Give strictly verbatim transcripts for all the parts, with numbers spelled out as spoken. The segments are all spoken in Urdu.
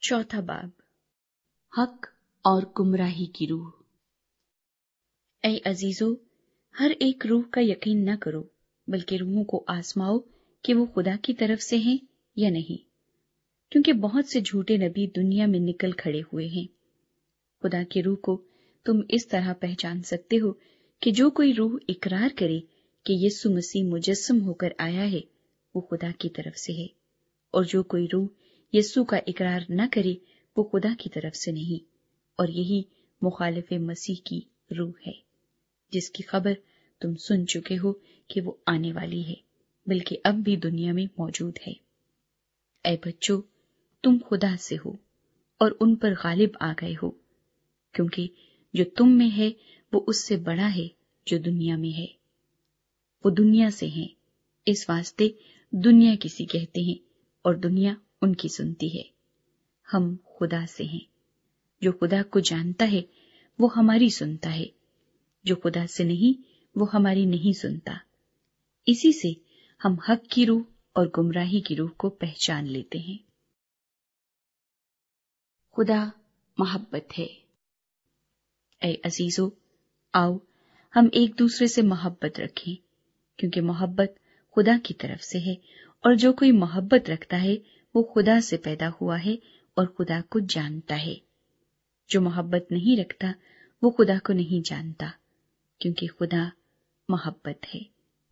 چوتھا باب، حق اور گمراہی کی روح۔ اے عزیزو، ہر ایک روح کا یقین نہ کرو، بلکہ روحوں کو آزماؤ کہ وہ خدا کی طرف سے ہیں یا نہیں، کیونکہ بہت سے جھوٹے نبی دنیا میں نکل کھڑے ہوئے ہیں۔ خدا کی روح کو تم اس طرح پہچان سکتے ہو کہ جو کوئی روح اقرار کرے کہ یسوع مسیح مجسم ہو کر آیا ہے، وہ خدا کی طرف سے ہے، اور جو کوئی روح یسوع کا اقرار نہ کرے وہ خدا کی طرف سے نہیں، اور یہی مخالف مسیح کی روح ہے، جس کی خبر تم سن چکے ہو کہ وہ آنے والی ہے، بلکہ اب بھی دنیا میں موجود ہے۔ اے بچوں، تم خدا سے ہو اور ان پر غالب آ گئے ہو، کیونکہ جو تم میں ہے وہ اس سے بڑا ہے جو دنیا میں ہے۔ وہ دنیا سے ہیں، اس واسطے دنیا کسی کہتے ہیں، اور دنیا ان کی سنتی ہے۔ ہم خدا سے ہیں، جو خدا کو جانتا ہے وہ ہماری سنتا ہے، جو خدا سے نہیں وہ ہماری نہیں سنتا۔ اسی سے ہم حق کی روح اور گمراہی کی روح کو پہچان لیتے ہیں۔ خدا محبت ہے۔ اے عزیزو، آؤ ہم ایک دوسرے سے محبت رکھیں، کیونکہ محبت خدا کی طرف سے ہے، اور جو کوئی محبت رکھتا ہے وہ خدا سے پیدا ہوا ہے اور خدا کو جانتا ہے۔ جو محبت نہیں رکھتا وہ خدا کو نہیں جانتا، کیونکہ خدا محبت ہے۔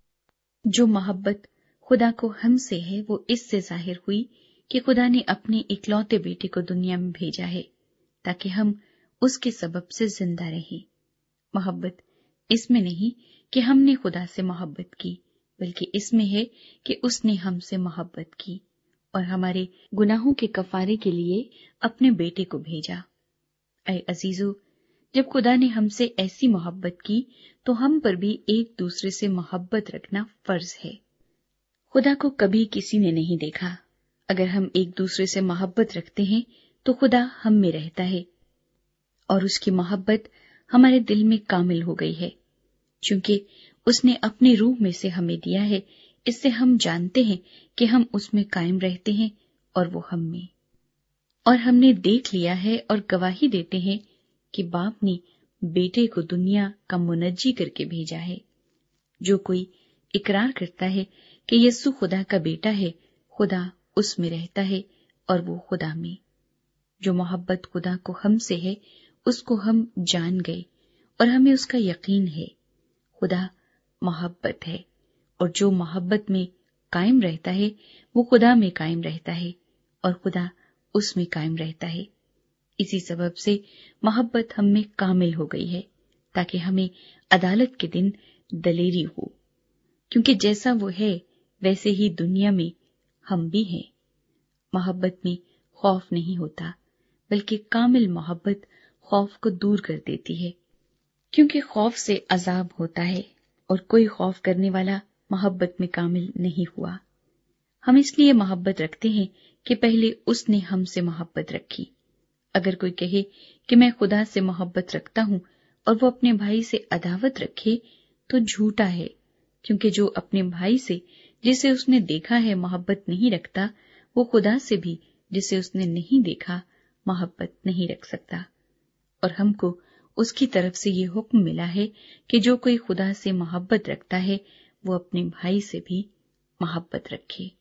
جو محبت خدا کو ہم سے ہے وہ اس سے ظاہر ہوئی کہ خدا نے اپنے اکلوتے بیٹے کو دنیا میں بھیجا ہے تاکہ ہم اس کے سبب سے زندہ رہیں۔ محبت اس میں نہیں کہ ہم نے خدا سے محبت کی، بلکہ اس میں ہے کہ اس نے ہم سے محبت کی اور ہمارے گناہوں کے کفارے کے لیے اپنے بیٹے کو بھیجا۔ اے عزیزو، جب خدا نے ہم سے ایسی محبت کی تو ہم پر بھی ایک دوسرے سے محبت رکھنا فرض ہے۔ خدا کو کبھی کسی نے نہیں دیکھا۔ اگر ہم ایک دوسرے سے محبت رکھتے ہیں تو خدا ہم میں رہتا ہے، اور اس کی محبت ہمارے دل میں کامل ہو گئی ہے، چونکہ اس نے اپنی روح میں سے ہمیں دیا ہے۔ اس سے ہم جانتے ہیں کہ ہم اس میں قائم رہتے ہیں اور وہ ہم میں۔ اور ہم نے دیکھ لیا ہے اور گواہی دیتے ہیں کہ باپ نے بیٹے کو دنیا کا منجی کر کے بھیجا ہے۔ جو کوئی اقرار کرتا ہے کہ یسوع خدا کا بیٹا ہے، خدا اس میں رہتا ہے اور وہ خدا میں۔ جو محبت خدا کو ہم سے ہے اس کو ہم جان گئے اور ہمیں اس کا یقین ہے۔ خدا محبت ہے، اور جو محبت میں قائم رہتا ہے وہ خدا میں قائم رہتا ہے اور خدا اس میں قائم رہتا ہے۔ اسی سبب سے محبت ہم میں کامل ہو گئی ہے تاکہ ہمیں عدالت کے دن دلیری ہو، کیونکہ جیسا وہ ہے ویسے ہی دنیا میں ہم بھی ہیں۔ محبت میں خوف نہیں ہوتا، بلکہ کامل محبت خوف کو دور کر دیتی ہے، کیونکہ خوف سے عذاب ہوتا ہے، اور کوئی خوف کرنے والا محبت میں کامل نہیں ہوا۔ ہم اس لیے محبت رکھتے ہیں کہ پہلے اس نے ہم سے محبت رکھی۔ اگر کوئی کہے کہ میں خدا سے محبت رکھتا ہوں اور وہ اپنے بھائی سے عداوت رکھے تو جھوٹا ہے، کیونکہ جو اپنے بھائی سے جسے اس نے دیکھا ہے محبت نہیں رکھتا، وہ خدا سے بھی جسے اس نے نہیں دیکھا محبت نہیں رکھ سکتا۔ اور ہم کو اس کی طرف سے یہ حکم ملا ہے کہ جو کوئی خدا سے محبت رکھتا ہے وہ اپنے بھائی سے بھی محبت رکھے۔